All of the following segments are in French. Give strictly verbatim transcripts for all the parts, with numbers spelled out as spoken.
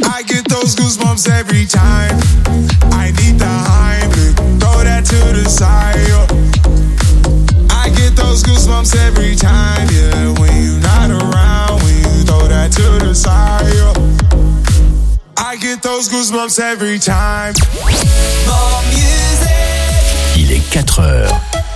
I get those goosebumps every time. I need the Heimlich, throw that to the side. Yo. I get those goosebumps every time, yeah. When you're not around, when you throw that to the side. Yo. I get those goosebumps every time. More music. Il est quatre heures.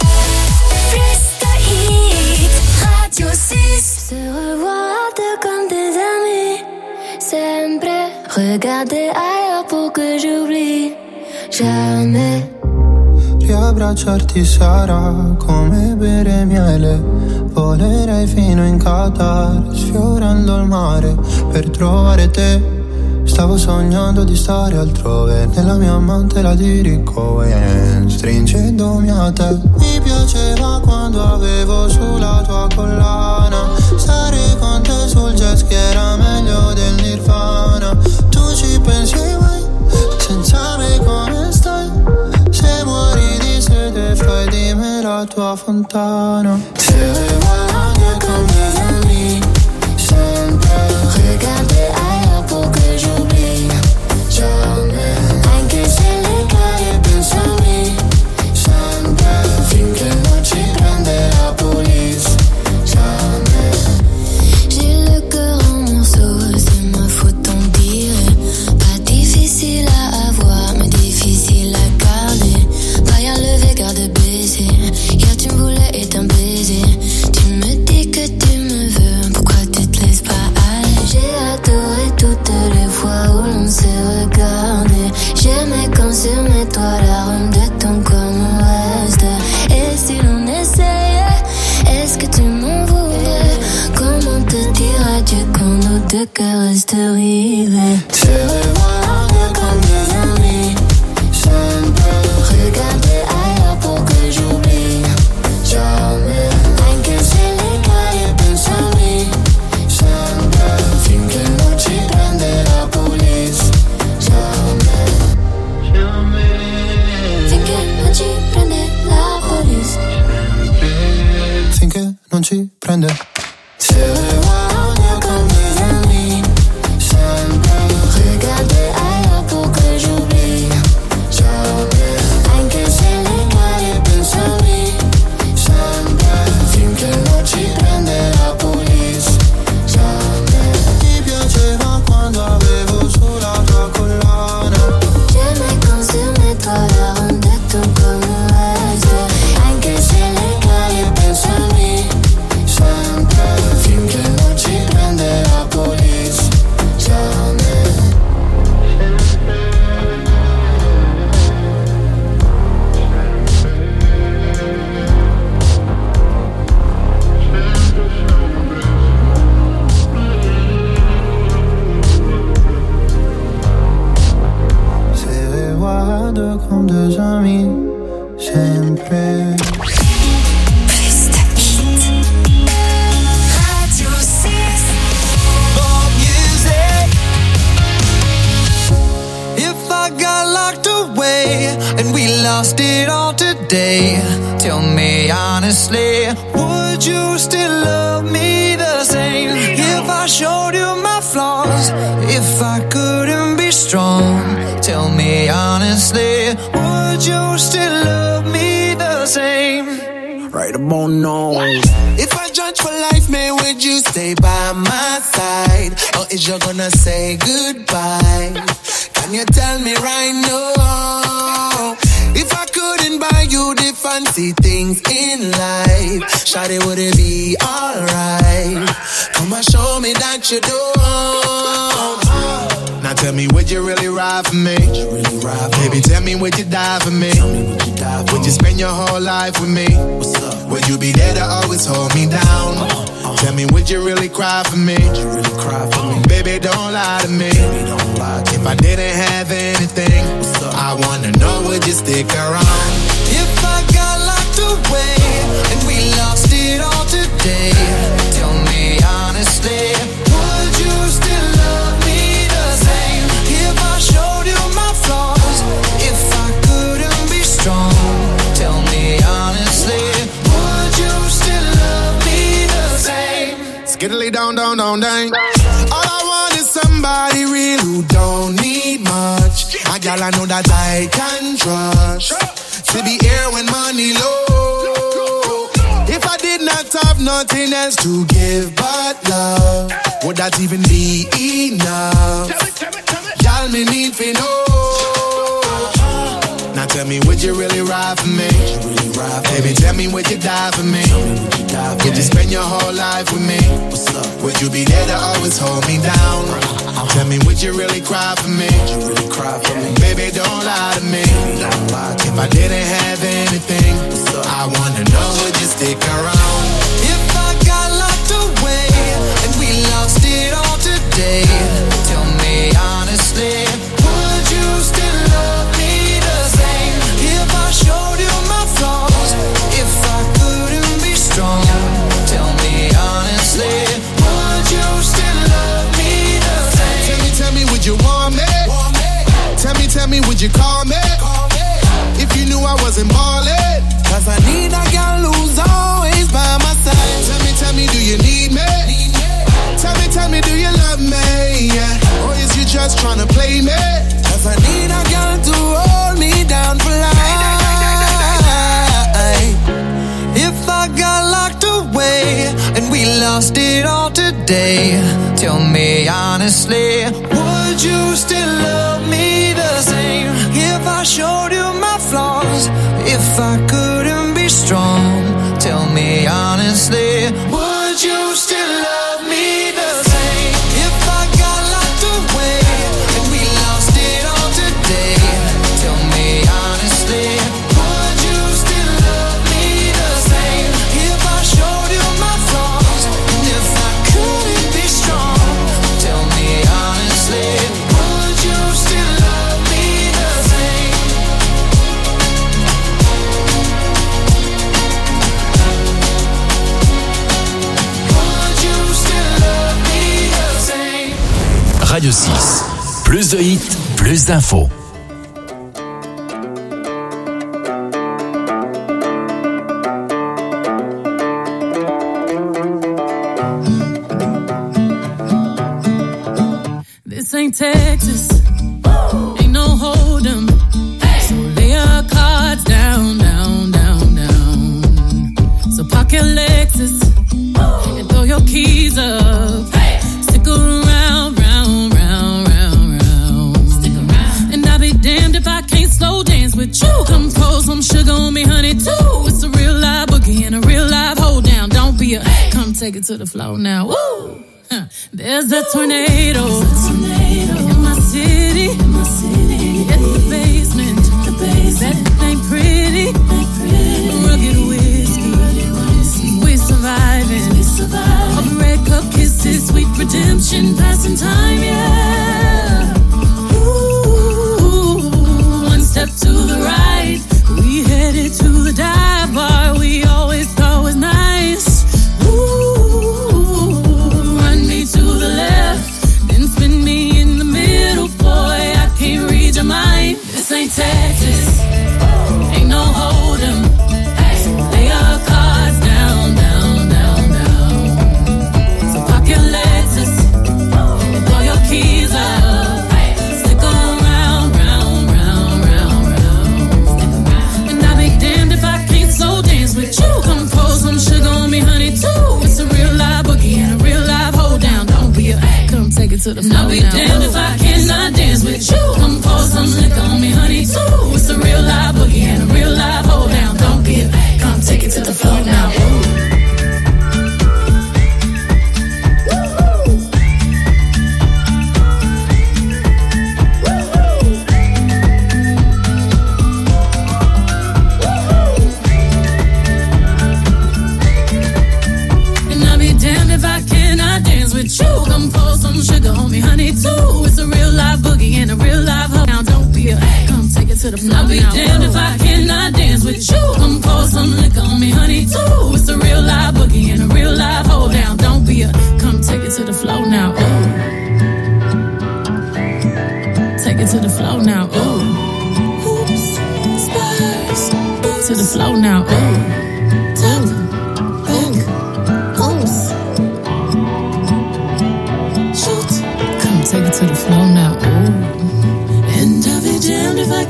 Radio six. Se revoir deux comme des amis. Sempre. Regarder ailleurs pour que j'oublie. Jamais. Riabbracciarti sarà come bere miele. Volerei fino in Qatar, sfiorando il mare per trovare te. Stavo sognando di stare altrove, nella mia mantela di Ricohen, stringendomi a te. Mi piaceva quando avevo sulla tua collana, stare con te sul jet ski era meglio del Nirvana. Tu ci pensi mai, senza me come stai? Se muori di sete fai di me la tua fontana. Se vuoi con des amis, sempre regarder ailleurs pour que j'oublie. Jamais. Anche se le caie penso a me, sempre finché non ci prende la police. Jamais. J'ai le cœur en morceaux, c'est ma faute en dire. Pas difficile à avoir, mais difficile à garder. Paille levé, garde baiser. Hier tu me voulais et un baiser. Tu me dis que tu me veux, pourquoi tu te laisses pas aller? J'ai adoré toutes les fois où l'on s'est regardé. J'aimais quand sur mes toits l'arôme de ton corps me reste. Et si l'on essayait, est-ce que tu m'en voudrais? Comment te dire adieu quand nos deux cœurs restent rivés? Se revoir comme des amis, sempre regarder ailleurs pour que j'oublie. Jamais. Anche se le caie penso a me, sempre finché non ci prende la police. Jamais. Jamais. Finché non ci prende la police. Finché non ci prende. Se revoir comme des amis, sempre regarder ailleurs pour que j'oublie. Jamais. Anche se le caie penso a me, sempre finché non ci prende la police. Jamais. Mi piaceva quando avevo sulla tua collana. J'aimais quand sur mes toits l'arôme de ton corps me reste. Anche se le caie penso a me, sempre finché non ci prende la police. Jamais. Se guardo comme deux amis, sempre. Radio six. More music. If I got locked away and we lost it all today, tell me honestly, would you still love me the same? If I showed you my flaws, if I couldn't be strong, tell me honestly, would you still love me the same? Right about now. If I judge for life, man, would you stay by my side? Or is you gonna say goodbye? Can you tell me right now? If I couldn't buy you the fancy things in life, shawty, would it be alright? Come and show me that you don't. Now tell me, would you really ride for me? Really ride for Baby, tell me, would you die for me? me, would you die for Would you me? spend your whole life with me? What's up? Would you be there to always hold me down? uh-huh. Tell me, would you really cry for me? Would you really cry for me? Baby, don't lie to me. Baby, don't lie to If me. I didn't have anything, What's up? I wanna know, would you stick around? If I got locked away and we lost it all today, tell me honestly, would you still love me the same? If I showed you my flaws, if I couldn't be strong, tell me honestly, would you still love me the same? Skiddly down, down, down, down. All I want is somebody real who don't need much. A girl I know that I can trust. To be here when money low. If I did not have nothing else to give but love, would that even be enough? Y'all me need to know. Now tell me, would you really ride for me? Really ride for Baby, me? Tell me, would you die for me? Would you, die for would you spend your whole life with me? What's up? Would you be there to always hold me down? Uh-huh. Tell me, would you really cry for me? Would you really cry for me? Baby, don't lie to me. Don't lie to if me. I didn't have anything, I wanna know, would you stick around? If I got locked away and we lost it all today, tell me honestly, would you still love me the same? If I showed you my flaws, if I couldn't be strong, tell me honestly, would you still love me the same? Tell me, tell me, would you want me? Want me? Tell me, tell me, would you call me? Call me. If you knew I wasn't ballin', cause I need a girl who's always by my side. Tell me, tell me, do you need me? Need me. Tell me, tell me, do you love me? Yeah. Or is you just tryna play me? Cause I need a girl to hold me down for life. If I got locked away and we lost it all today, tell me honestly, would you still love me the same? If I showed you my flaws, if I couldn't be strong, tell me honestly, would you still love me the same? If I got locked away and we lost it all today, tell me honestly, would you still love me the same? If I showed you my flaws, and if I couldn't be strong, tell me honestly, would you still love me the same? Would you still love me the same? Radio six. Plus de hits, plus d'infos. This ain't Texas, ain't no hold'em. So lay your cards down, down, down, down. So park your Lexus and throw your keys up. Stick around, round, round, round, round. Stick around. And I'll be damned if I can't slow dance with you. Come pour some sugar on me, honey, too. It's a real live boogie and a real live hold down. Don't be a, come take it to the floor now. Woo! Huh. There's a tornado, in my city, in my city. At the basement, the basement. That ain't pretty, ain't pretty. Rugged whiskey, we surviving. We surviving. All the red cup kisses, sweet redemption, passing time, yeah. Ooh, one step to the right, we headed to the dive bar we always thought was nice. To the left, then spin me in the middle, boy, I can't read your mind. This ain't Texas, ain't no hold'em. So lay your cards down, down, down, down. So park your Lexus and throw your keys up. Stick around, round, round, round, round. And I'll be damned if I can't slow dance with you. Come pour some sugar on me, honey, too. It's a real live boogie and a real live hold down. Come take it to the floor. I'll be now. Damned if I cannot dance with you. Come pour some liquor on me, honey, too. It's a real live boogie and a real live hold down. Don't be a, come take it to the floor now. Ooh. You come pour some sugar on me, honey, too. It's a real live boogie and a real live hold down. Don't be a, come take it to the floor. I'll be now. Damned if I cannot dance with you. Come pour some liquor on me, honey, too. It's a real live boogie and a real live hold down. Don't be a, come take it to the floor now. Ooh. Take it to the floor now. Ooh. Hoops, spurs, to the floor now. Ooh. Ooh. Take it to the floor now. Ooh.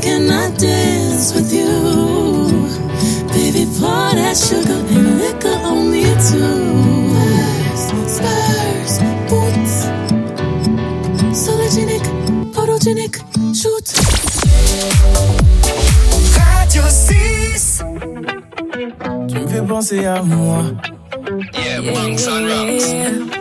can I dance with you? Baby, pour that sugar and liquor on me too. Spurs, boots, sologenic, photogenic, shoot. Radio six. Tu me fais penser à moi. Yeah, Bunks and Rocks.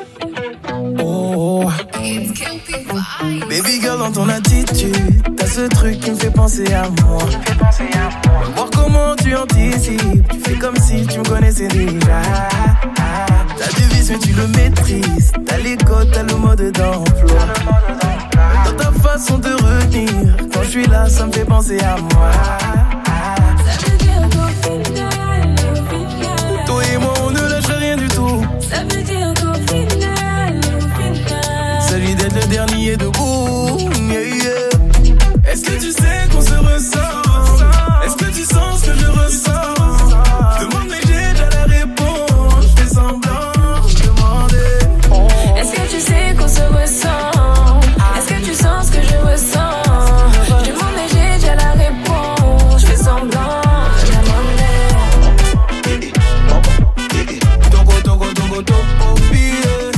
Oh, baby girl, dans ton attitude, t'as ce truc qui me fait penser à moi. Voir comment tu anticipes, tu fais comme si tu me connaissais déjà. T'as du vice mais tu le maîtrises, t'as les codes, t'as le mode d'emploi. Dans ta façon de retenir, quand je suis là, ça me fait penser à moi. Ça veut dire qu'au final, au final, toi et moi on ne lâche rien du tout. ça veut dire qu'au final, au final, s'agit d'être le dernier debout. Yeah, yeah. Est-ce que tu sais qu'on se ressent? Est-ce que tu sens ce que je ressens? Demande mais j'ai déjà la réponse. Je fais semblant, je demandais. est-ce que tu sais qu'on se ressent? Est-ce que tu sens ce que je ressens? Je demande mais j'ai déjà la réponse. Je fais semblant, je demandais. Togo, togo, togo, togo, billet.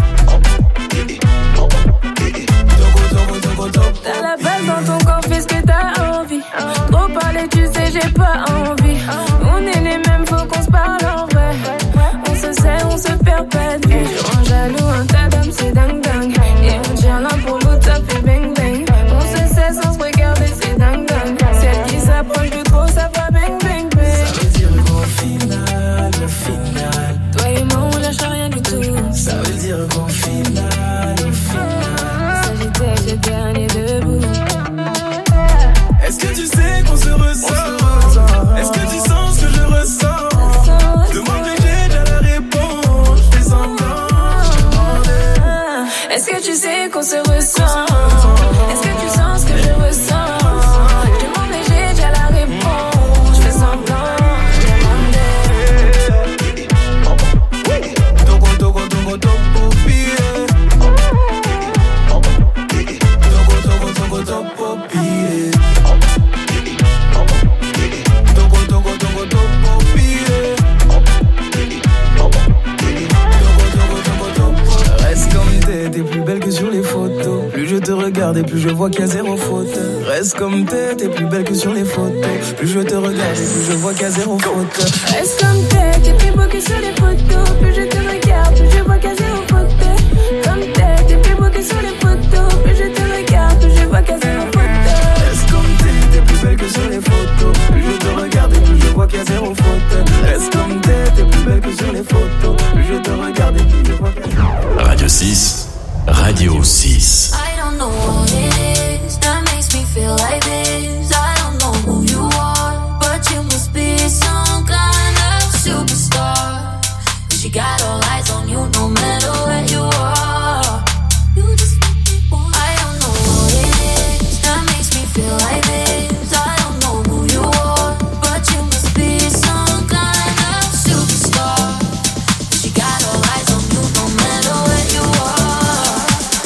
Togo, togo, togo, togo. T'as la balle dans ton corps, fais ce que t'as envie. Trop parler, tu sais, j'ai pas envie. On est les mêmes, faut qu'on se parle en vrai. On se sait, on se perd pas de vue. Je rends jaloux, un tas d'hommes, c'est dingue dingue. Et on tient l'un pour l'autre, ça fait bang bang. On se sait sans se regarder, c'est dingue dingue. Celle qui s'approche de trop, ça va bang bang bang. Ça veut dire qu'au final, au final, Toi et moi, on lâche rien du tout. ça veut dire qu'au final, au final, Il s'agit d'être le dernier debout. est-ce que tu sais qu'on se ressent? Est-ce que tu sens ce que je ressens? Demande mais j'ai déjà la réponse. Je fais semblant, je demandais. Est-ce que tu sais qu'on se ressent? Est-ce que tu sens ce que je ressens? Je demande mais j'ai déjà la réponse. Je fais semblant, je demandais. Togo, togo, togo, togo, billet. Togo, togo, togo, togo, billet. Togo, togo, togo, togo, billet. Togo, togo, togo, togo. Reste comme t'es, t'es plus belle que sur les photos. Plus je te regarde et plus je vois qu'il y a zéro faute. Reste comme t'es, t'es plus belle que sur les photos. Plus je te regarde et plus je vois qu'il y a zéro faute. Reste comme t'es, t'es plus beau que sur les photos. Plus je te regarde, plus je vois qu'à zéro faute. Comme t'es, t'es plus beau que sur les photos. Plus je te regarde, plus je vois qu'à zéro faute. Reste comme t'es, t'es plus belle que sur les photos. Plus je te regarde et plus je vois qu'il y a zéro faute. Reste comme t'es, t'es plus belle que sur les photos. Plus je te regarde et plus je vois qu'il y a zéro faute. Radio six, Radio six. I don't know what it is that makes me feel like this. I don't know who you are, but you must be some kind of superstar. 'Cause you got all eyes on you no matter where you are. You just make me want. I don't know what it is that makes me feel like this. I don't know who you are, but you must be some kind of superstar. 'Cause you got all eyes on you no matter where you are.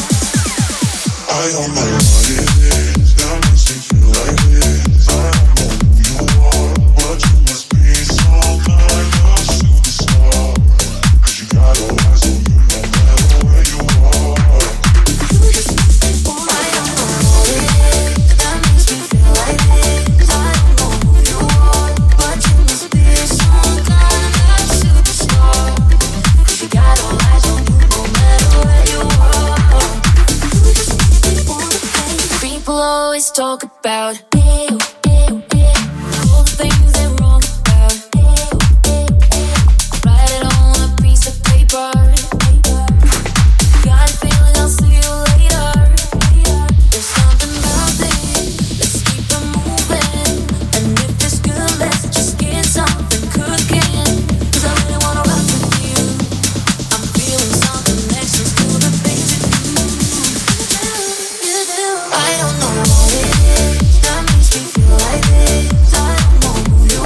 I don't know what it is that makes me feel like this. I don't know who you are, but you must be some kind of superstar. 'Cause you got all eyes on you no matter where you are. I don't know what it is that makes me feel like this. I don't know who you are, but you must be some kind of superstar. 'Cause you got all eyes on you no matter where you are. People always talk about ew, ew, ew, all the things they're wrong about. Ew, ew, ew. Write it on a piece of paper. Got a feeling I'll see you later. There's something about this. Let's keep it moving. And if it's good, let's just get something cooking. 'Cause I really wanna rock with you. I'm feeling something next to the things you do. You do. I don't know what it is that makes me feel like this. I don't know who you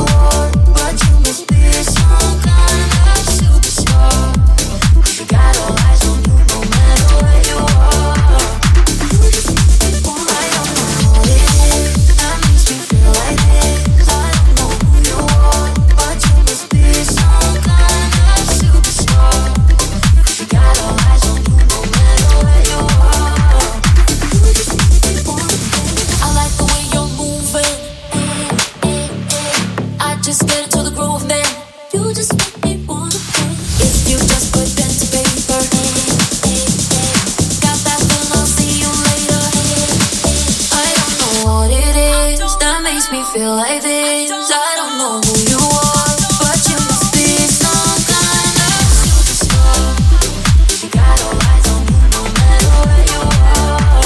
makes me feel like this. I don't know who you are, but you must be some kind of superstar. You got all eyes on you no matter where you are.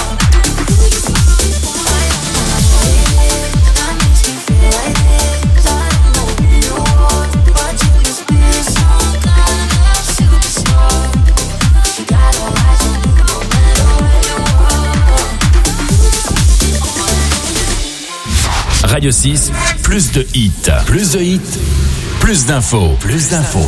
That makes me feel like this. I don't know who you are, but you must be some kind of superstar. You got all eyes on you no matter where you are. Radio six, plus de hits, plus de hits, plus d'infos, plus d'infos.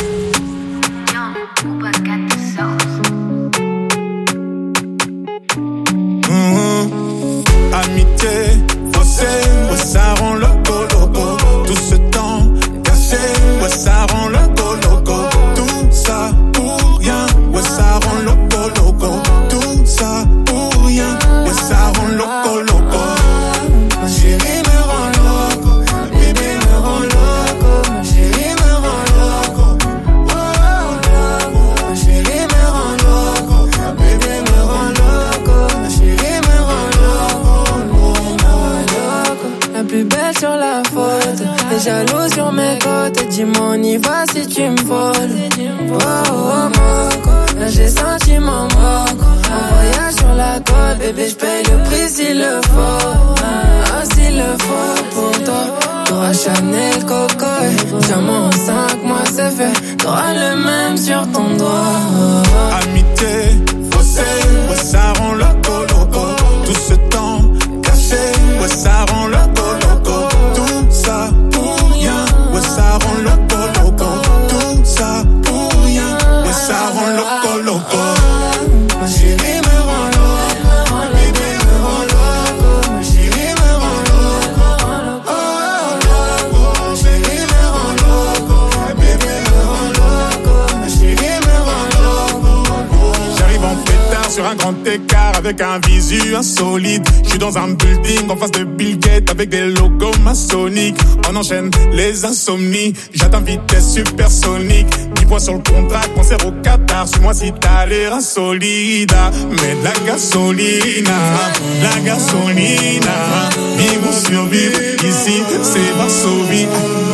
Mmh. Amitié, faussé, ouais, ça rend loco, loco. Tout ce temps caché, ouais, ça rend loco, loco. Tout ça pour rien, ouais, ça rend loco, loco. Tout ça pour rien, ouais, ça rend loco, loco. Ma chérie me rend loco, ma bébé me rend loco, ma chérie me rend loco. Oh, loco, ma chérie me rend loco, ma bébé me rend loco, ma chérie me rend loco, me rend loco. La plus belle sur la photo, les jaloux sur mes côtes. Dis-moi on y va si tu me voles. Oh, oh, moco, là j'ai senti mon moco. Un voyage sur la côte, bébé j'paye le prix s'il le faut. Ah, s'il le faut pour toi. T'auras Chanel, Coco et diamant en cinq mois c'est fait. T'auras le même sur ton doigt. Amitié, faussé, ouais, ça rend loco, loco. Tout ce temps caché, ouais, ça rend loco, loco. Tout ça pour rien, ouais, ça rend loco, loco. Tout ça pour rien, ouais, ça rend loco, loco. Ma chérie me rend loco, ma bébé me rend loco, ma chérie me rend loco. Oh, loco, ma chérie me rend loco, ma bébé me rend loco, ma chérie me rend loco. J'arrive en pétard sur un grand écart avec un visu insolite. J'suis dans un building en face de Bill Gates avec des logos maçonniques. On enchaîne les insomnies, j'atteins vitesse supersonique. dix points sur le contrat, concert au Qatar. Suis-moi si t'as l'air insolide. Mais de la gasolina, la gasolina. Vivre ou survivre, ici c'est Varsovie.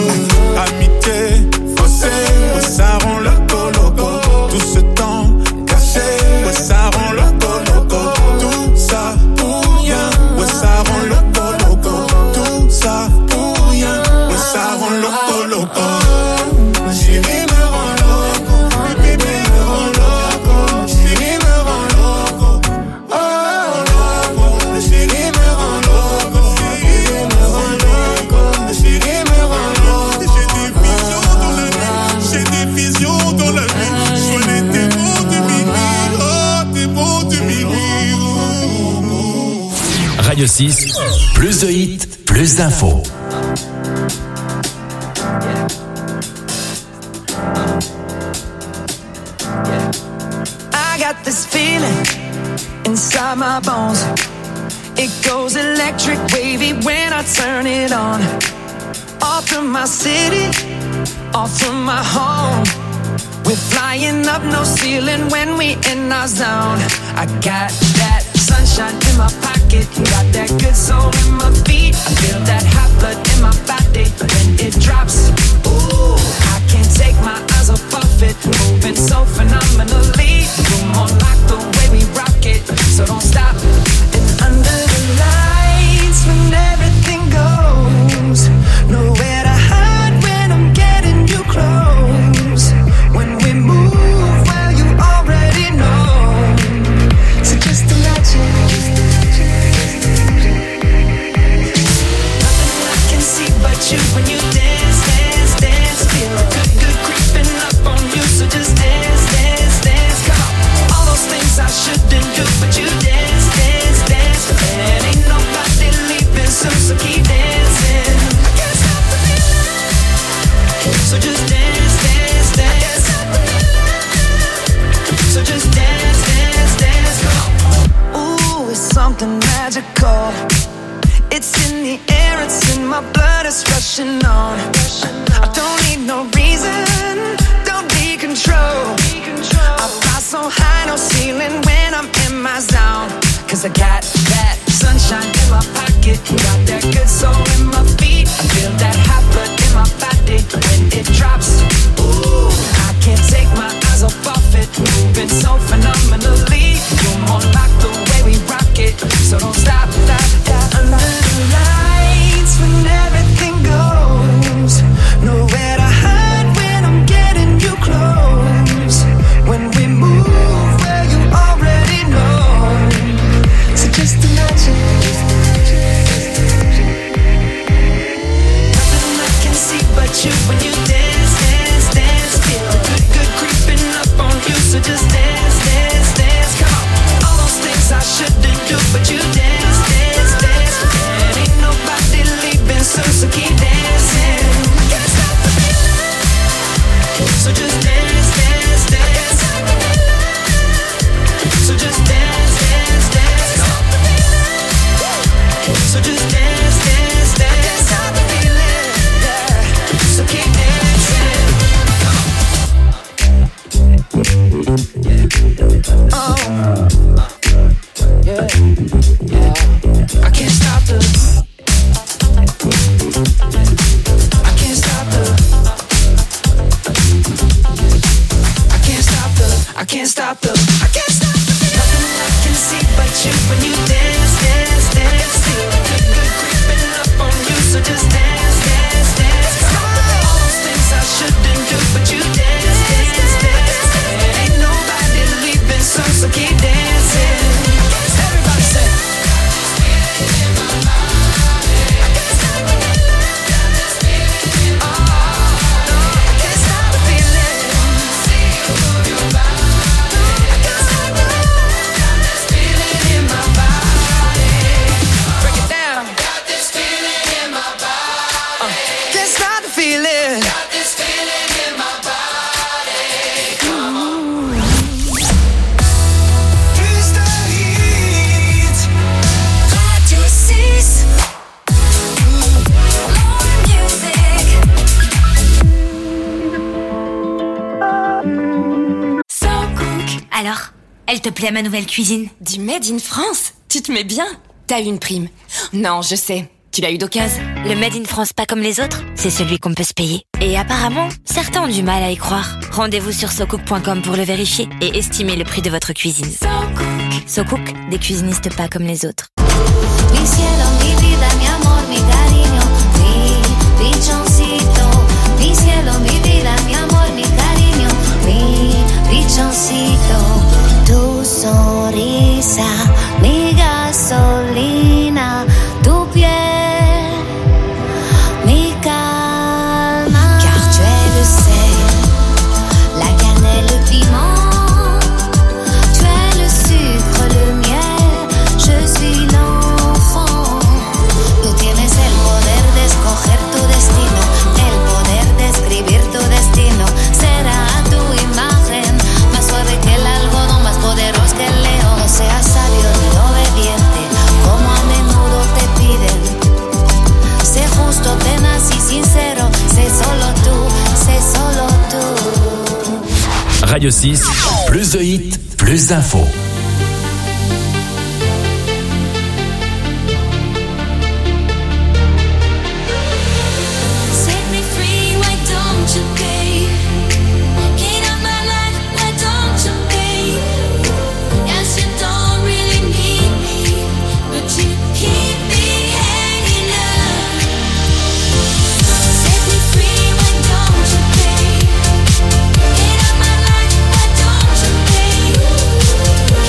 Amitié, faussé, ouais, ça rend loco, loco. Tout ce temps caché, ouais, ça rend loco, loco. Tout ça pour rien, ouais, ça rend loco, loco. Tout ça pour rien, ouais, ça rend loco, loco. Ma chérie me rend loco, ma bébé me rend loco, ma chérie me rend loco. Oh, loco, ma chérie me rend loco, ma bébé me rend loco, ma chérie me rend loco. J'ai des visions dans la nuit, j'ai des visions dans la nuit. Je vois les démons de minuit, oh, démons de minuit. Radio six, plus de hits, plus d'infos. I got this feeling inside my bones. It goes electric wavy when I turn it on. Off from my city, off from my home. We're flying up no ceiling when we in our zone. I got that sunshine in my pocket, got that good soul in my feet. I feel that hot blood in my body when it drops. Ooh, I can't take my eyes off of it, moving so phenomenally. Room on lock the way we rock it, so don't stop. And under the lights when everything goes, nowhere to hide when I'm getting you close. When we move, well you already know. So just imagine. Nothing I can see but you when you dance, dance, dance. Feel good, good creeping up on you. So just dance, dance, dance. Come on. All those things I shouldn't do, but you dance, dance, dance. And ain't nobody leaving soon, so keep dancing. I can't stop the feeling. So just dance, dance, dance. So just dance, dance, dance. Come on. Ooh, it's something magical. It's in the air, it's in my blood, it's rushing on. I don't need no reason, don't be control. I fly so high, no ceiling when I'm in my zone. Cause I got that sunshine in my pocket, got that good soul in So just dance, dance, dance. Can't stop the feeling, yeah. So keep dancing. Oh, yeah, yeah. I can't stop the. I can't stop the. I can't stop the. I can't stop the. I can't stop the. Nothing I can see but you when you dance, dance, dance. Feel good, good creeping up on you, so just dance, dance, dance. All those things I shouldn't do, but you dance, dance, dance. Ain't nobody leaving, so so keep dancing. Everybody say. Alors, elle te plaît ma nouvelle cuisine? Du Made in France? Tu te mets bien? T'as eu une prime? Non, je sais. Tu l'as eu d'occasion? Le Made in France pas comme les autres, c'est celui qu'on peut se payer. Et apparemment, certains ont du mal à y croire. Rendez-vous sur socook point com pour le vérifier et estimer le prix de votre cuisine. SoCook. SoCook, des cuisinistes pas comme les autres. Mi cielo, mi vida, mi amor, mi cariño, mi pichoncito. Mi cielo, mi vida, mi amor, mi cariño, mi pichoncito. Tu sonrisa, mi gasolina, tu piel, mi calma. Car tu es le sel, la cannelle, le piment. Tu es le sucre, le miel, je suis l'enfant. Tú tienes el poder de escoger tu destino, el poder de escribir tu destino. Será tu imagen, más suave que el algodón, más poderoso que el león. No seas sabio ni obediente, como a menudo te piden. Sé justo, tenaz y sincero, sé solo tú, sé solo tú. Radio six, plus de hits, plus d'infos. Set me free, why don't you pay? Get out my life, why don't you pay? Yes, you don't really need me, but you keep me hanging up. Set me free, why don't you pay? Get out my life, why don't you pay?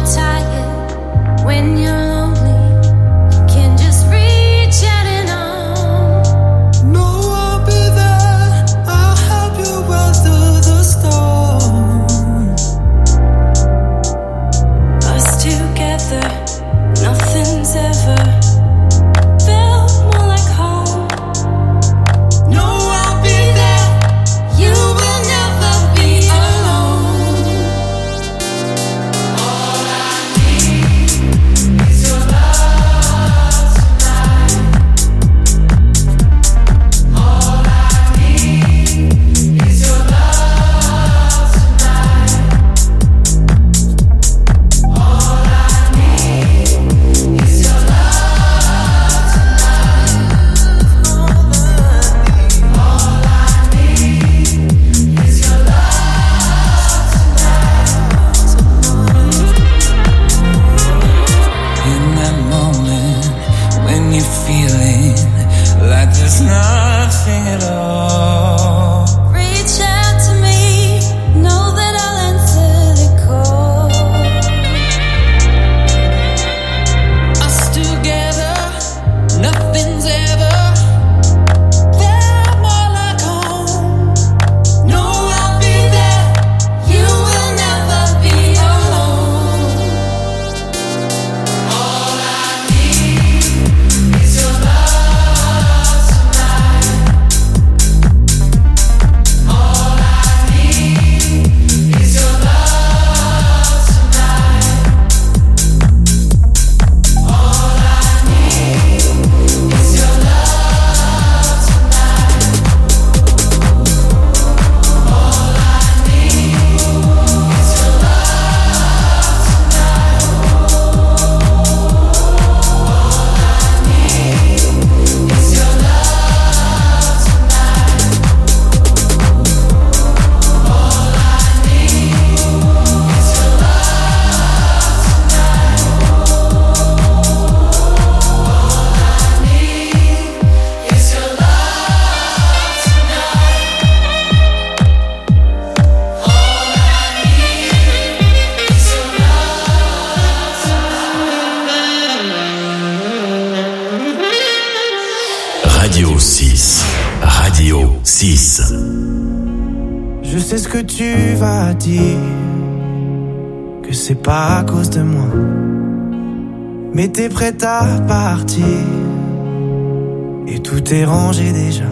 tired, when you're lonely, you can just reach out and on. No, I'll be there. I'll help you weather the storm. Us together, nothing's ever felt more like home. No, I'll be there. You will never be alone. All I need is your love tonight. All I need is your love tonight. All I need is your love tonight. All I need is your love In that moment when you're feeling like there's nothing at all. Reach out to me, know that I'll answer the call. us together. Nothing's ever felt more like home. No, I'll be there. You will never be alone. All I need is your love tonight. All I need is your love tonight. All I need is your love tonight. All I need is your love is your love tonight. All I need is your love tonight. All I need is your love tonight. All I need is your Radio six. Radio six. Je sais ce que tu vas dire, que c'est pas à cause de moi, mais t'es prête à partir, et tout est rangé déjà.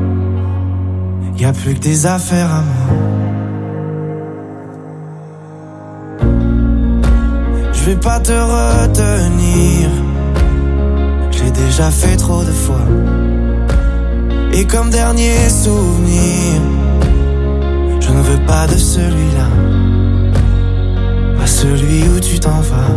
Y a plus que des affaires à moi. Je vais pas te retenir, je l'ai déjà fait trop de fois. Et comme dernier souvenir, je ne veux pas de celui-là, pas celui où tu t'en vas.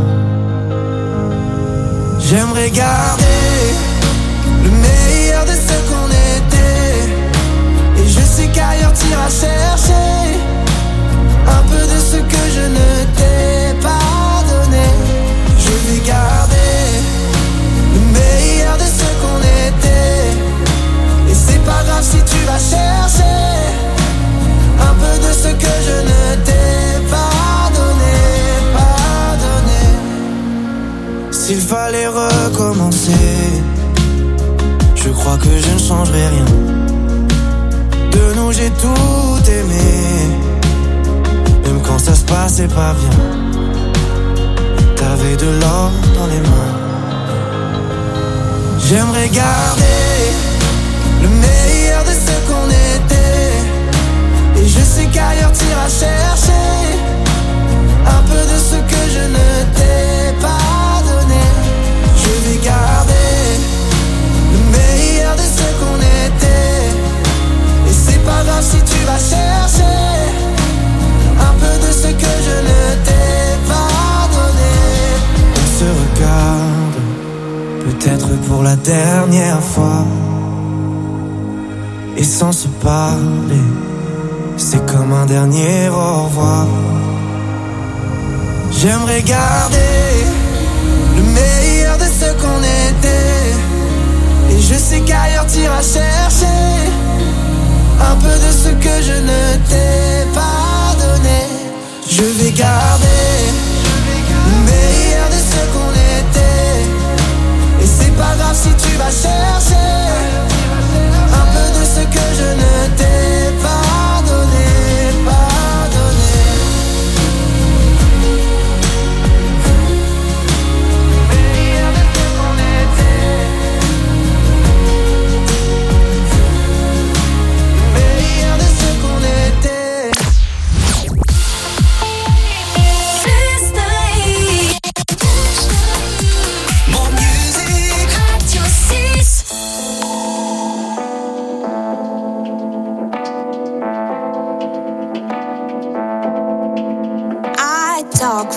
J'aimerais garder le meilleur de ce qu'on était, et je sais qu'ailleurs t'iras chercher un peu de ce que je ne t'ai pas donné. Je vais garder le meilleur de ce qu'on était, et c'est pas grave si tu vas chercher un peu de ce que je ne t'ai pas donné, pas donné. S'il fallait recommencer, je crois que je ne changerai rien. De nous j'ai tout aimé, même quand ça se passait pas bien. T'avais de l'or dans les mains. J'aimerais garder le meilleur de ce qu'on était, et je sais qu'ailleurs t'iras chercher un peu de ce que je ne t'ai pas donné. Je vais garder le meilleur de ce qu'on était, et c'est pas grave si tu vas chercher un peu de ce que je ne t'ai pas donné. On se regarde, peut-être pour la dernière fois, et sans se parler, c'est comme un dernier au revoir. J'aimerais garder le meilleur de ce qu'on était, et je sais qu'ailleurs t'iras chercher un peu de ce que je ne t'ai pas donné. Je vais garder le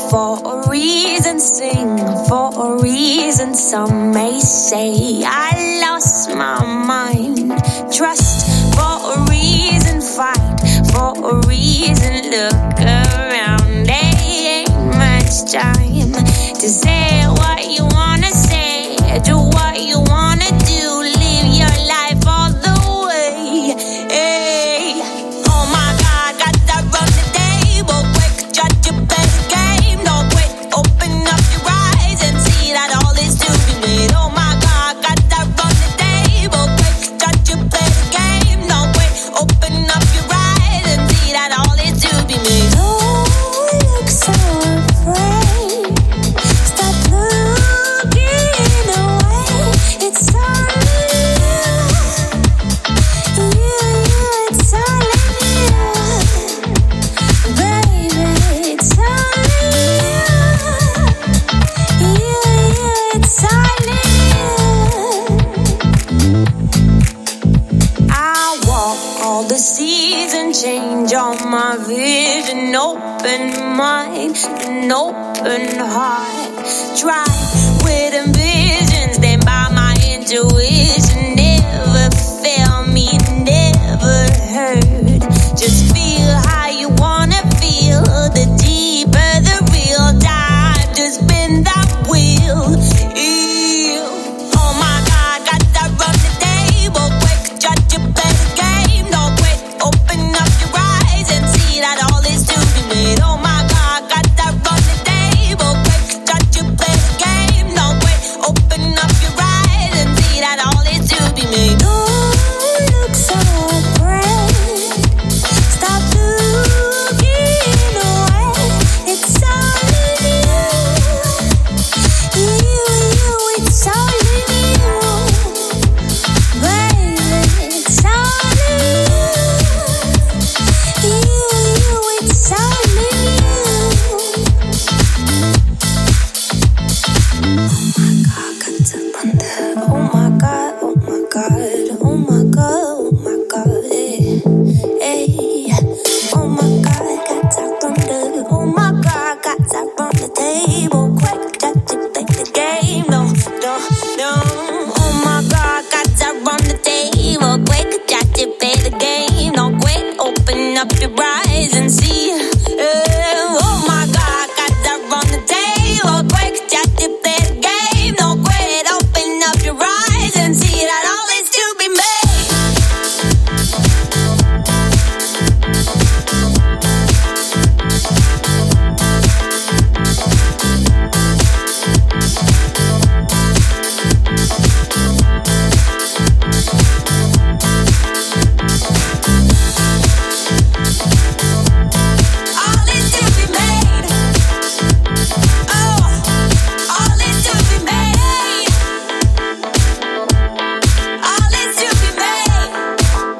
for a reason, sing for a reason. Some may say I lost my mind. Trust for a reason, fight for a reason. Look around, there ain't much time to say what you wanna say, do what you wanna do, live your life all the way. Hey. Oh my God, got that run the table quick, judge your best game, no quit, open up your eyes and see that all is to be made. Oh my God, got that run the table quick, judge your best game, no quit, open up your eyes and see that all is to be made. Oh, look so afraid, stop looking away, it's all you, you, it's all you, baby, it's all you, you, it's all you. I walk all the seasons, change all my vision, open mind, an open heart, drive with ambition, stand by my intuition, never fail me, never hurt, just feel how you wanna feel, the deeper the real dive, just bend that wheel. Ew. Oh my God, got that run the table quick, judge your best game, no quit, open up your eyes and see that all is to be made. Oh my God, got that run the table quick, judge your best game, no quit, open up your eyes and see that all is to be made. Oh, look so afraid, stop looking away, it's all in you, you, you, it's all in you, baby, it's all in you, you, you, it's all in you. Oh my God, oh my God, oh my God, oh my God, eh, eh. Oh my God, got that thunder. Oh my God, got that from the table. Quick, just to take the game. No, no, no. Oh my God, got that from the table. Quick, just to play the game. No, quick, open up your eyes and see. Eh, oh my God, got that from the table. Quick, just to play the game. No, quit, open up your eyes and see that all is to be made. All is to be made. Oh, all is to be made. All is to be made.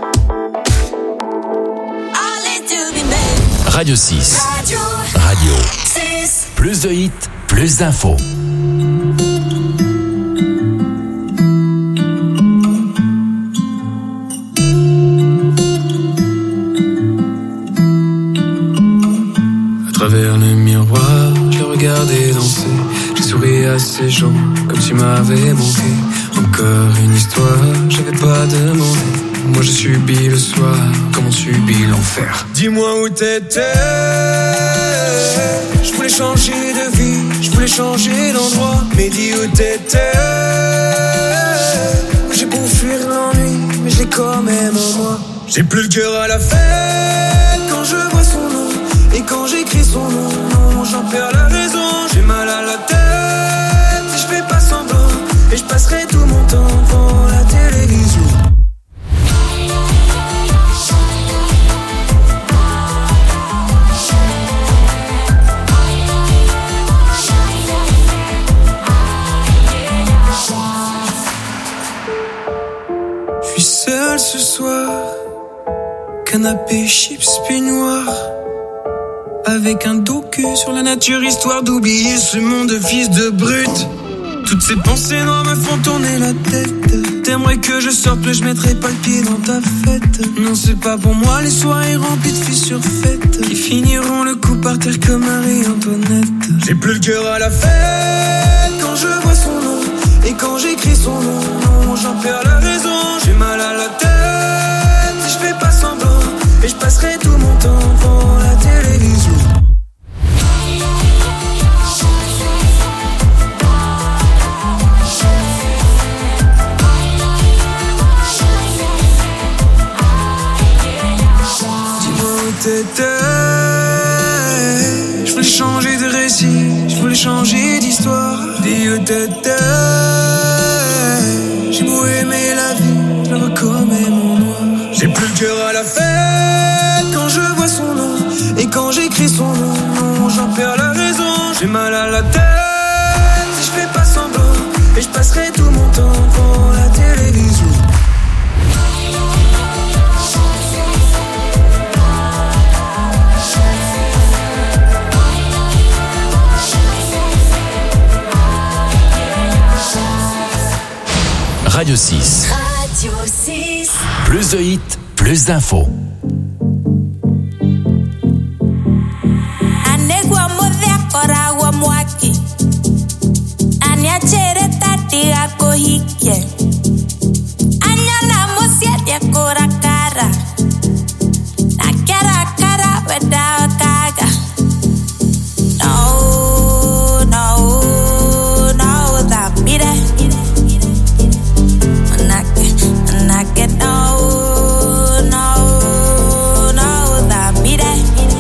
All is to be made. Radio six. Radio Radio. six. Plus de hits, plus d'infos. À travers le miroir, je le regardais danser. J'ai souri à ces gens comme tu m'avais manqué. Encore une histoire, j'avais pas demandé. Moi je subis le soir comme on subit l'enfer. Dis-moi où t'étais. Je voulais changer de vie, je voulais changer d'endroit. Mais dis où t'étais. J'ai beau fuir l'ennui, mais je l'ai quand même en moi. J'ai plus le cœur à la fête quand je vois son nom. Et quand j'écris son nom, non, j'en perds la raison. J'ai mal à la tête, si je fais pas semblant. Et je passerai tout mon temps devant la télévision. Je suis seul ce soir, canapé, chips, peignoir. Avec un docu sur la nature, histoire d'oublier ce monde de fils de brute. Toutes ces pensées noires me font tourner la tête. T'aimerais que je sorte mais je mettrai pas le pied dans ta fête. Non c'est pas pour moi les soirées remplies de filles surfaites qui finiront le coup par terre comme Marie-Antoinette. J'ai plus le cœur à la fête quand je vois son nom. Et quand j'écris son nom, non, j'en perds la raison. J'ai mal à la tête si je fais pas semblant. Et je passerai tout mon temps devant la télévision. Je voulais changer de récit, je voulais changer d'histoire. Dis où t'étais. J'ai beau aimer la vie, je la vois comme mon noir. J'ai plus le cœur à la fête quand je vois son nom. Et quand j'écris son nom, non, j'en perds la raison. J'ai mal à la tête si je fais pas semblant. Et je passerai tout mon temps devant la télévision. Radio six. Radio six. Plus de hits, plus d'infos. Anegwa modhia kora wa mwaki. Anya chere tati ako hike. Anya na mosia dia kora kara. Na kara kara weda kaga. No, no, no, that be that. No, no, no, that be that.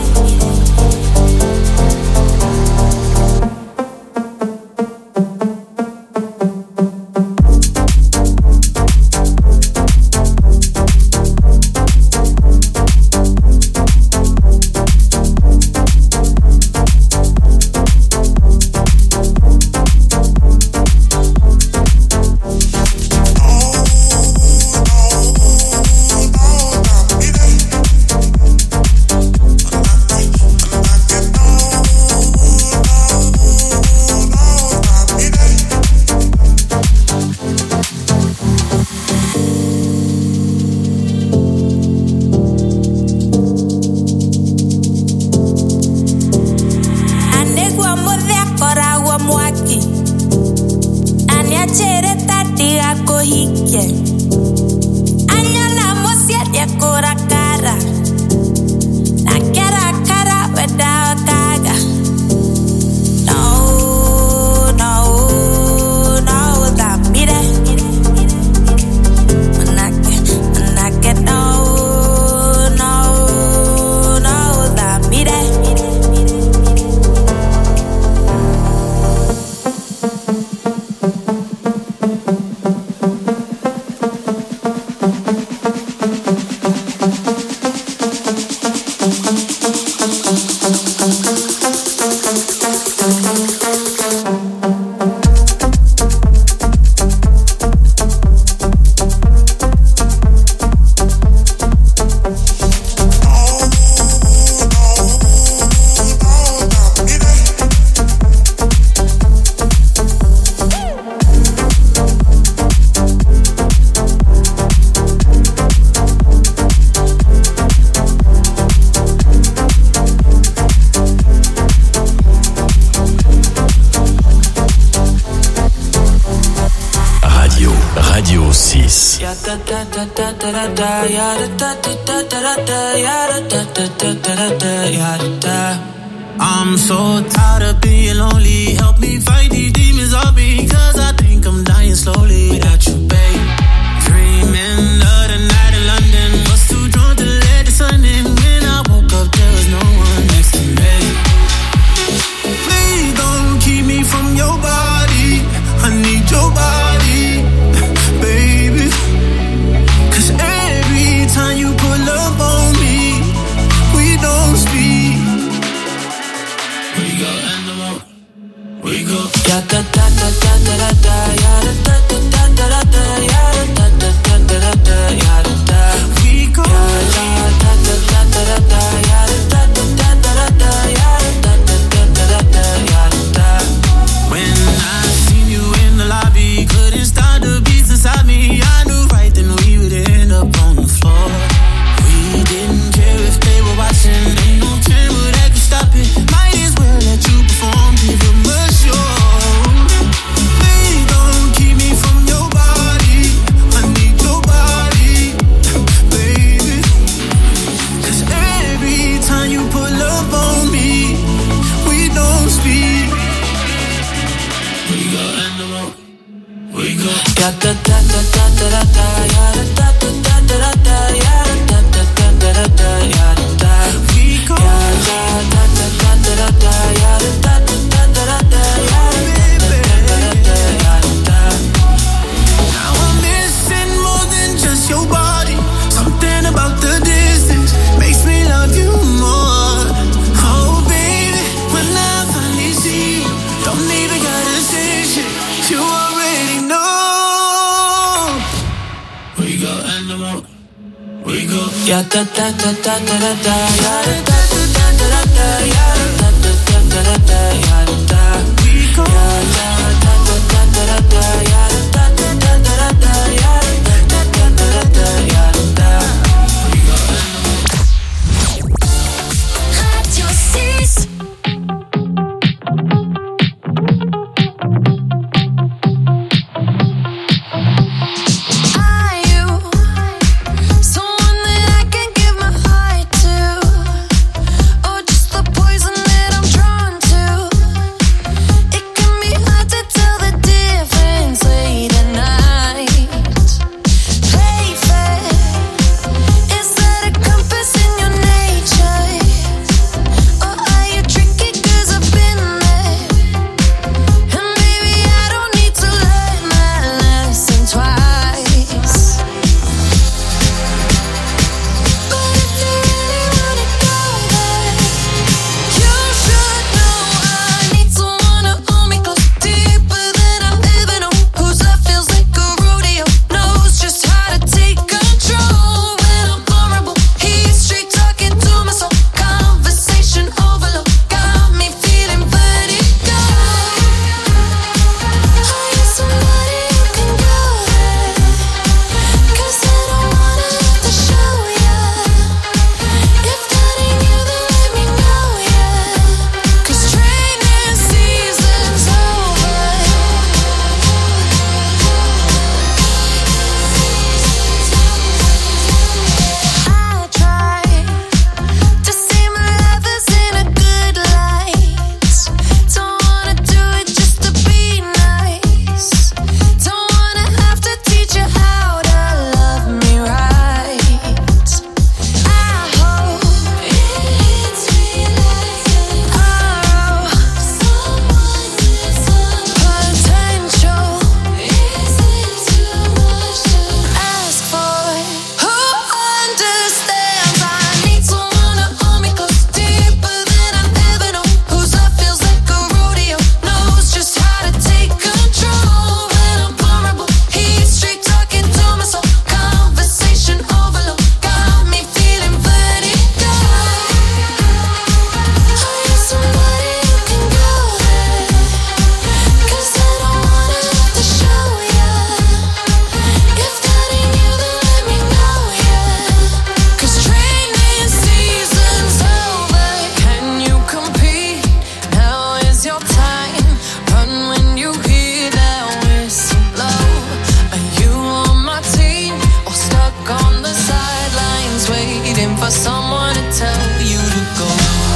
I'm so tired of being lonely. Help me fight these demons off me, cause I think I'm dying slowly without you, babe. Dreaming of the night in London, was too drunk to let the sun in. When I woke up, there was no one next to me. Please don't keep me from your body. I need your body, baby. Cause every time you pull up on me, we don't speak. We go animal. We go. Ya da da da da da da. Ya da da da da da da. Ya da da da da da da. Ya da da. We go. Ya da da da da da da. Ya da da da da da. Ya da da da da da da. Ya da. When I seen you in the Ya da da da da da da, ya da da da da da, ya da da da da da, ya da. We go. Ya da da da da da da, ya da da da da da, ya da da da da da. Now I'm missing more than just your body. Something about the distance makes me love you more. Oh baby, when I finally see you, don't even gotta say shit. You already know. We go animal. We go. Ya da da da da da da, ya da da da da da, ya da da da da da, ya da. We go. Ya da da da da da, ya da da da da da, ya da da da da, ya da. We go animal. Radio six. Are you someone that I can give my heart to, or just the poison that I'm drawn to? It can be hard to tell the difference late at night. Play fair, is that a compass in your nature, or are you tricky 'cause I've been there? And baby, I don't need to learn my lesson twice. But if you really wanna go there, you should know I need someone to hold me close, deeper than I've ever known. Whose love feels like a rodeo, knows just how to take control when I'm vulnerable. He's straight talking to my soul, conversation overload, got me feeling vertigo. Are you somebody who can go there? 'Cause I don't wanna have to show ya. If that ain't you, then let me know, yeah. 'Cause training season's over. I try to see my lovers in a good light. Don't wanna do it just to be nice. Don't wanna have to teach you how to love me right. I hope it hits me like an arrow. Someone with some potential. Is it too much to ask for? Who understands? I need someone to hold me close, deeper than I've ever known. Whose love feels like a rodeo, knows just how to take control when I'm vulnerable. He's straight talking to my soul, conversation overload, got me feeling vertigo. Are you somebody who can go there? 'Cause I don't wanna have to show ya. If that ain't you, then let me know, yeah. 'Cause training season's over. Can you compete? Now is your time. Run when you hear that whistle blow. Are you on my team or stuck on the sidelines waiting for someone to tell you to go?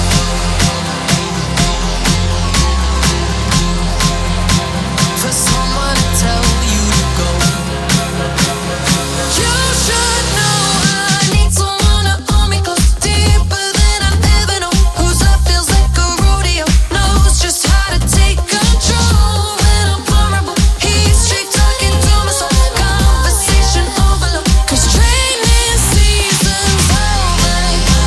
For someone to tell you to go. You should know I need someone to hold me close, deeper than I've ever known. Whose love feels like a rodeo, knows just how to take control when I'm vulnerable. He's straight talking to my soul, conversation overload. 'Cause training season's over.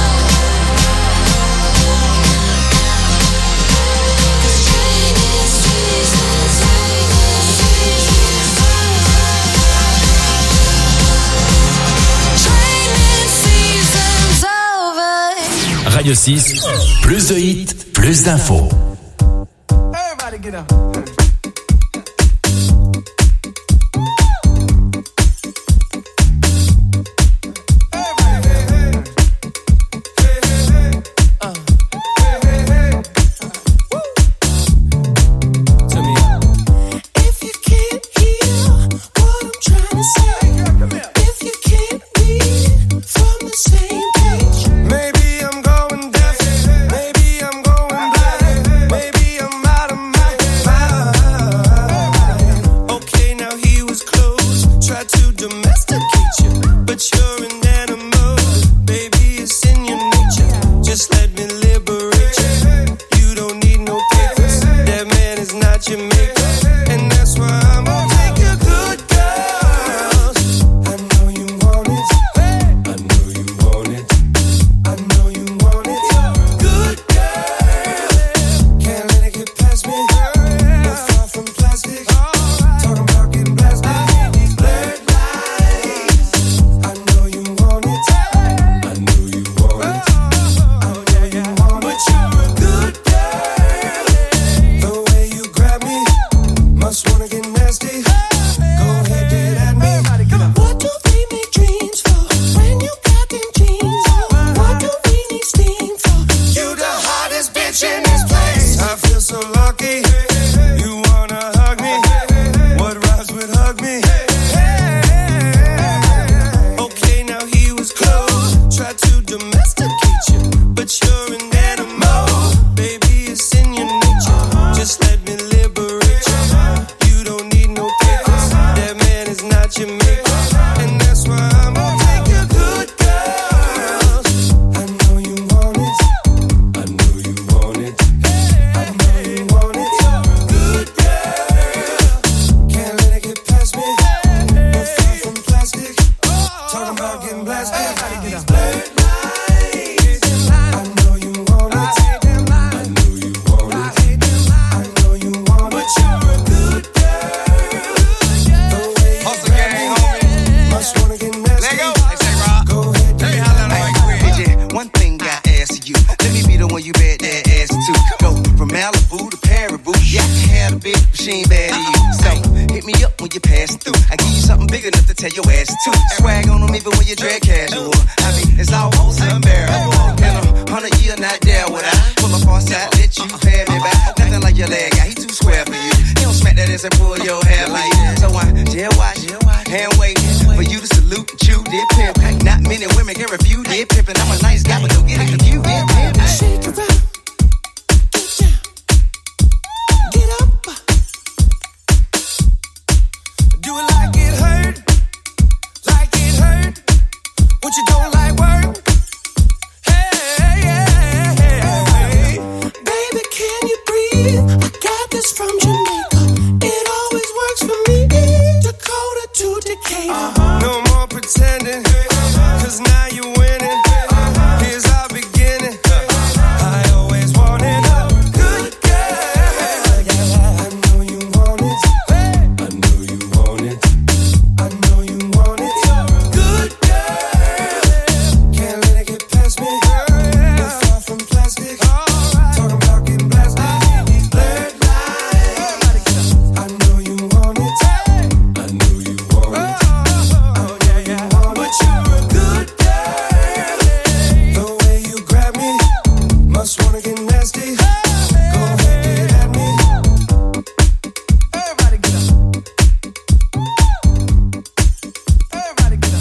'Cause training season's Training season's over. Radio six, plus de hits, plus d'infos. Everybody get up. If you can't hear what I'm trying to say, if you can't read from the same page, Maybe I'm going deaf, maybe I'm going blind, maybe I'm out of my mind. got a bitch, but she ain't bad to you. So, hit me up when you pass through. I give you something big enough to tell your ass to. Swag on them even when you drag casual. I mean, it's almost unbearable. In a hundred year, not there would I pull up on side, let you pay me back. Nothing like your leg guy, he too square for you. He don't smack that ass and pull your hair like that. So I jail watch, hand wait for you to salute and chew did pimp. Not many women can refuse did pimpin'. I'm a nice guy, but don't get it confused. Did pimp. Shake it out. Get up. Do it like it hurt, like it hurt. What you don't like work? Hey, hey, hey, hey. Baby, can you breathe? I got this from Jamaica. It always works for me. Dakota to Decatur. Uh-huh. No more pretending, cause now you're winning. Here's our beginning. I always wanted a good girl. I know you want it. I know you want it. I know you want it. Good girl. Can't let it get past me. You're far from plastic. Talking about getting blasted. Blurred lines. I know you want it. I know you want it. I know you want it. But you're a good girl. The way you grab me, must wanna get nasty. Go ahead, get at me. Everybody get up. Everybody get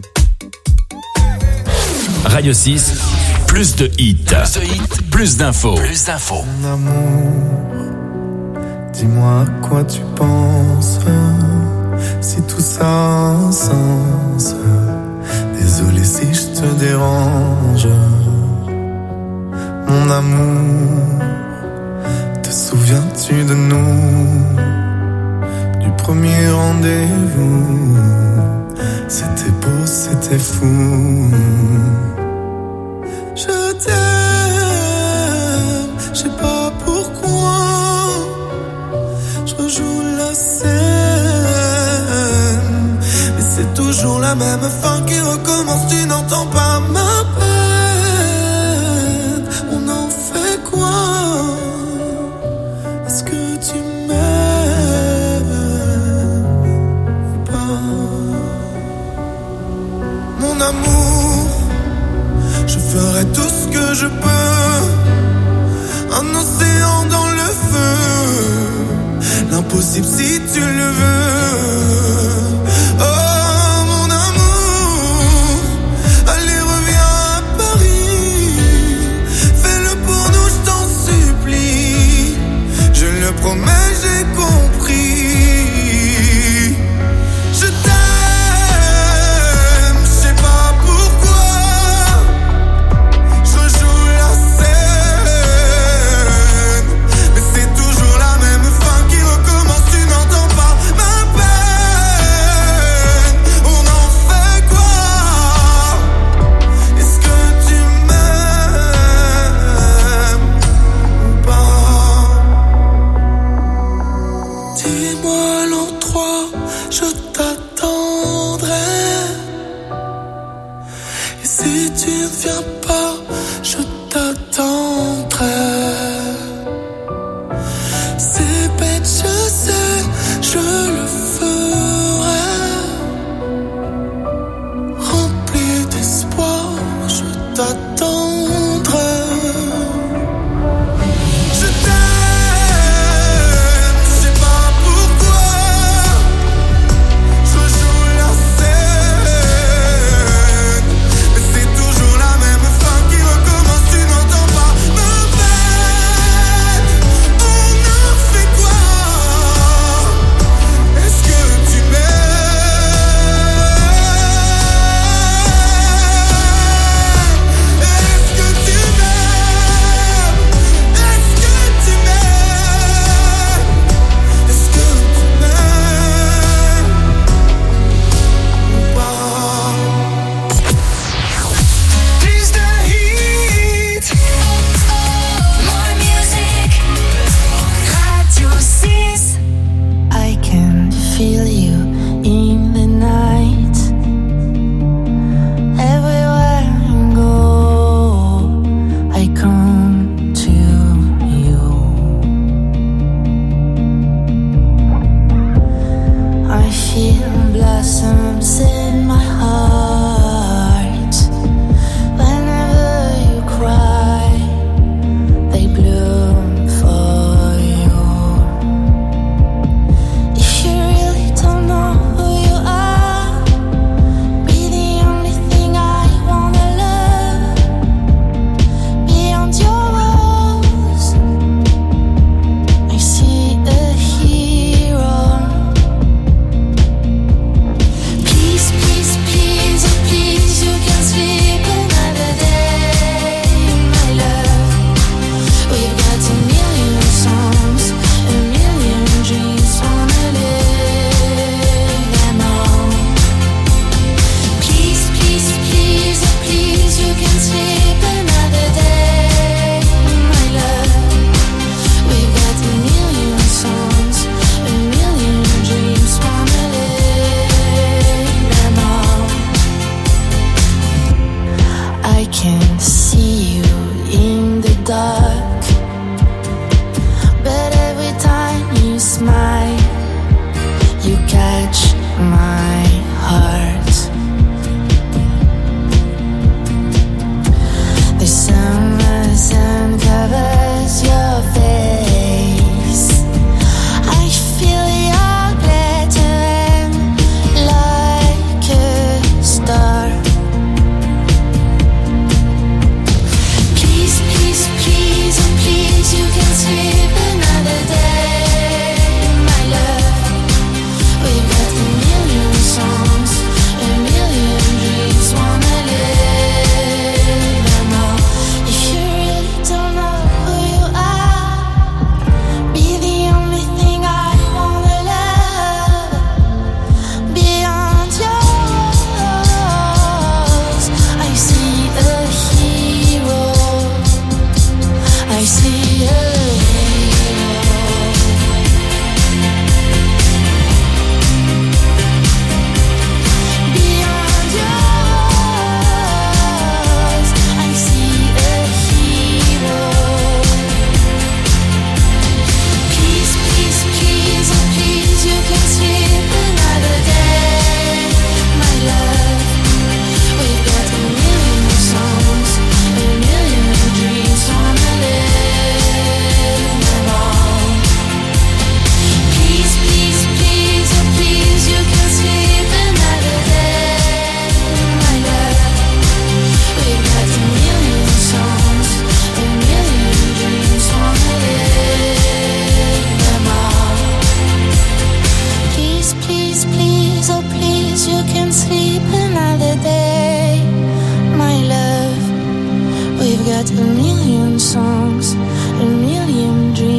up. Radio six, plus de hits. Plus de hits, plus d'infos. Plus d'infos. Mon amour, dis-moi à quoi tu penses. Si tout ça a un sens. Désolé si je te dérange. Mon amour, te souviens-tu de nous? Du premier rendez-vous. C'était beau, c'était fou. Je t'aime, je sais pas pourquoi. Je rejoue la scène, mais c'est toujours la même fin qui recommence. Tu n'entends pas ma peine. On en fait quoi? Est-ce que tu m'aimes ou pas? Mon amour, je ferai tout ce que je peux. Un océan dans le feu. L'impossible si tu le veux. Oh mon amour, allez reviens à Paris. Fais-le pour nous, je t'en supplie. Je le promets, j'ai compris. Je t'aime, je sais pas pourquoi. Je rejoue la scène, mais c'est toujours la même fin qui recommence. Tu n'entends pas ma peine. On en fait quoi? Est-ce que tu m'aimes ou pas? Dis-moi l'endroit, je t'attendrai. Et si tu ne viens pas, je t'attendrai. C'est bête, je sais, je le ferai. Rempli d'espoir, je t'attendrai. Je t'aime, je sais pas pourquoi. Je rejoue la scène, mais c'est toujours la même fin qui recommence. Tu n'entends pas ma peine. On en fait quoi? blossoms in my heart. Whenever you cry, they bloom for you. If you really don't know who you are, be the only thing I wanna love. Beyond your walls, I see a hero. Please, please, please, oh please, you can sleep another day, my love. We've got a million songs, a million dreams, wanna live them all. Please, please, please, oh please, you can sleep another day, my love. We've got a million songs, a million dreams, wanna live them all. I can see you in the dark, but every time you smile, you catch my heart. The summer sun covers your face. I feel your glittering like a star. Please, please, please, oh please, you can sleep another day, my love. We've got a million songs, a million dreams, wanna live them all. If you really don't know who you are, be the only thing I wanna love. Beyond your walls, I see a hero. I see a hero. Beyond your walls, I see a hero. Please, please, please, oh please, you can sleep another day, my love. We've got a million songs, a million dreams, wanna live them all. Please, please, please, oh please, you can sleep another day, my love. We've got a million songs, a million dreams, wanna live them all. Please, please, please, oh please, you can sleep another day, my love. We've got a million songs, a million dreams.